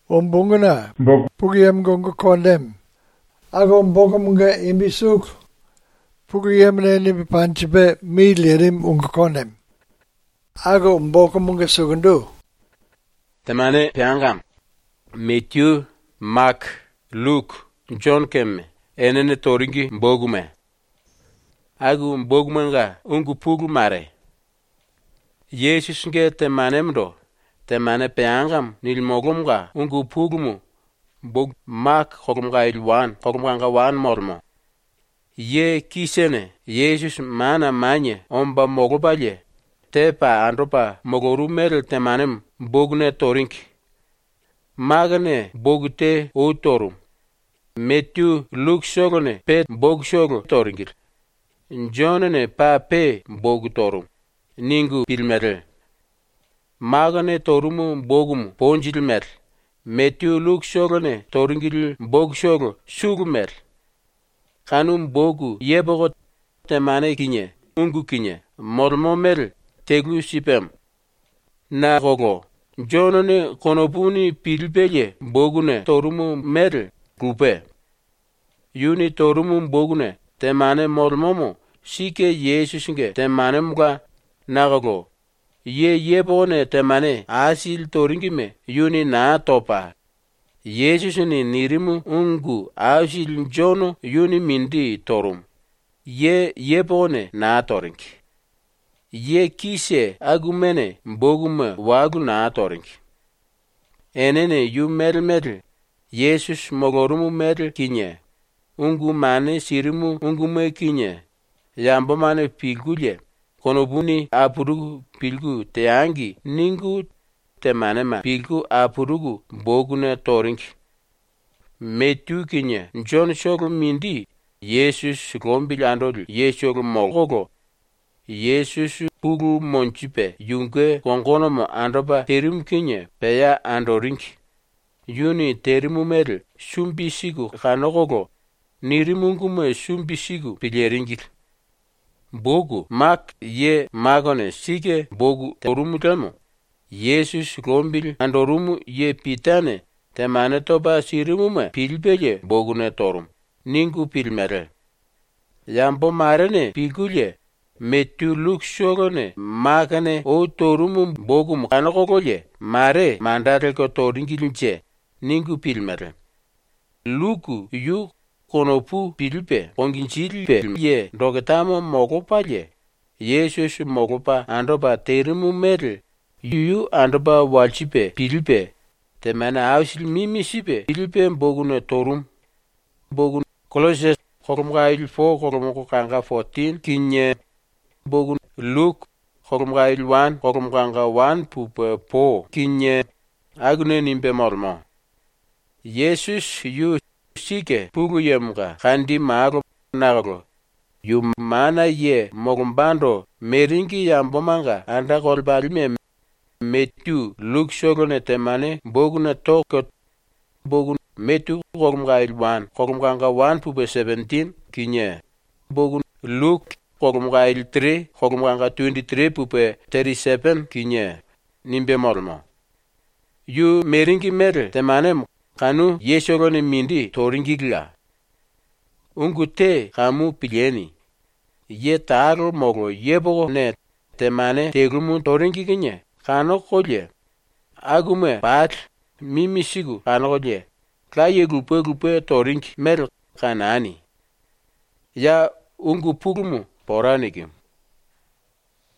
Ombungana, Pugiyam Gongo Condem. Ago Mbogamunga Imbisuk, Pugiyam Nani Panchipe, Miliarim Unga Condem. Ago Mbogamunga Sugundu. Temane Piangam, Matthew, Mark, Luke, John Kemme, Enene Toringi Mbogume. Agu Mbogumanga Ungu Pugu Mare. Jesus nge temanemdo. Temane Piangam Nilmogumga Ungu Pugumu. Bog Mark Hogumga Ilwan, Hogumga Wan Mormo. Ye kisene, Jesus mana manye, omba mogobaye. Tepa andropa mogoru merel temanem, bogne torink. Magane bogte o torum. Matthew Luke sogone pet bog sogo toringir. Johnne pa pe bog torum. Ningu pilmerel. Magane torumu bogumu ponjil mer. Matthew Luke sogone toringil bog sogo sugumer. Kanum bogu yebogo temane kinye, ungu kinye, mormo mer, tegu sipem. Na gogo, jonone konopuni pilbeye bogune torumu mer, gupe. Yuni torumu bogune, temane mormomo, sike Jesus nge, temane mga, na gogo. Yebone temane, asil toringime, yuni na topa. Jesus ni nirimu ungu asil jono yuni mindi torum. Yebone na torink. Ye kise agumene mbogume wagu na torink. Enene yu meril. Jesus mogorumu meril kinye. Ungu mane sirimu ungume kinye. Yambo mane pilgulye. Konobuni apurugu pilgu teangi ningu temanema pilgu apurugu bogune torink. Matthew kinye John shogul mindi Jesus gombil andol yeshogul mogogo. Jesus pugu monchipe yunge kongonomo androba terim kinye peya andorink. Yuni terimu mer sumbisigu kanogogo nirimungume sumbisigu pilyeringil. Bogu mak ye magone sige bogu torumutamo. Jesus gombil andorumu ye pitane temane toba sirimume pilbeye bogune torum. Ningu pilmere. Yambo marene pilgulye. Matthew Luke shogone magane o torumu bogum kanokogolye. Mare mandare ko toringilinche. Ningu pilmere. Luku yu konopu pilpe konginchilpe ye dogetamo mogopalye. Jesus mogopa andoba terimu mere. Yu andaba walchipe pilpe. Temana ausil mimisipe pilpe bogune torum. Bogun Colossians Horumga 4 Horumga kanga 14 kinye bogun Luke Horumga 1 Horumga 1 pupe po kinye agne nimbe mormo. Jesus yu sike pugu yemga kandi mago nago. Yu mana ye mogumbando meringi yambomanga anda golbalime. Matthew Luke shogone temane boguna toko bogun Matthew Horumga 1 Horumga 1 pupe 17 kinye bogun Luke Horumga 3 Horumga 23 pupe 37 kinye nimbe mormo. Yu meringi mere temane kanu yeshogone mindi toringigla. Ungute kamu pilyeni. Ye taro mogo yebogo ne temane tegumu toringiginye. Kano kolye. Agume pat mimisigu kano kolye. Klaye gupe torink mer kanani. Ya ungu pugumu poranikim.